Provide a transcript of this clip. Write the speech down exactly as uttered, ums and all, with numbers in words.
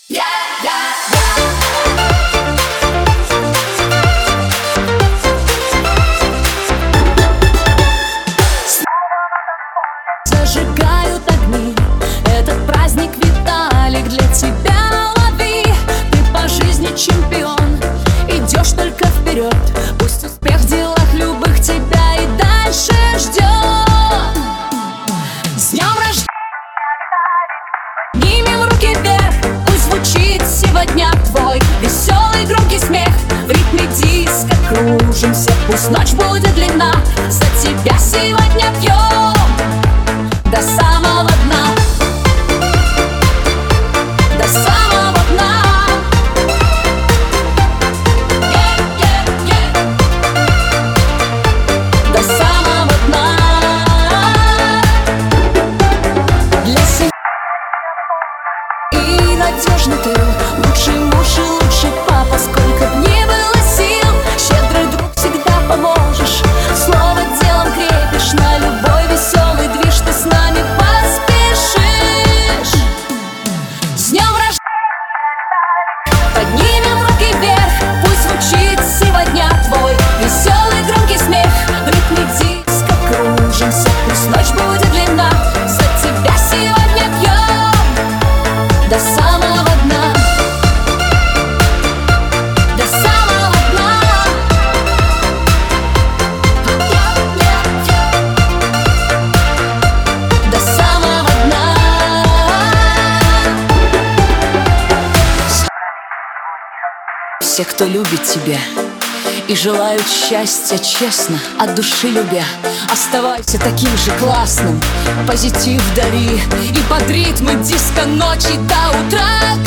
Зажигают огни, этот праздник, Виталик, для тебя лови. Ты по жизни чемпион, идешь только вперед. Пусть успех в делах любых тебя и дальше ждет. С днем рождения, поднимем руки вверх. Пусть звучит сегодня твой веселый громкий смех. В ритме диска кружимся, пусть ночь будет длинна. За тебя сегодня пьем до самого дна, до самого дна. Yeah, yeah, yeah. До самого дна. Для семьи и надежный тыл, лучший муж и лучший папа. Сколько б ни было сил, щедрый друг, всегда поможешь. Слово делом крепишь, на любой веселый движ ты с нами поспешишь. С днем рождения, поднимем руки вверх. Пусть звучит сегодня твой веселый громкий смех. В ритме диска кружимся, пусть ночь будет длинна. За тебя сегодня пьем до самого дна, до самого дна. До самого дна. Все, кто любит тебя и желают счастья честно, от души любя, оставайся таким же классным. Позитив дари и под ритмы диска ночи до утра.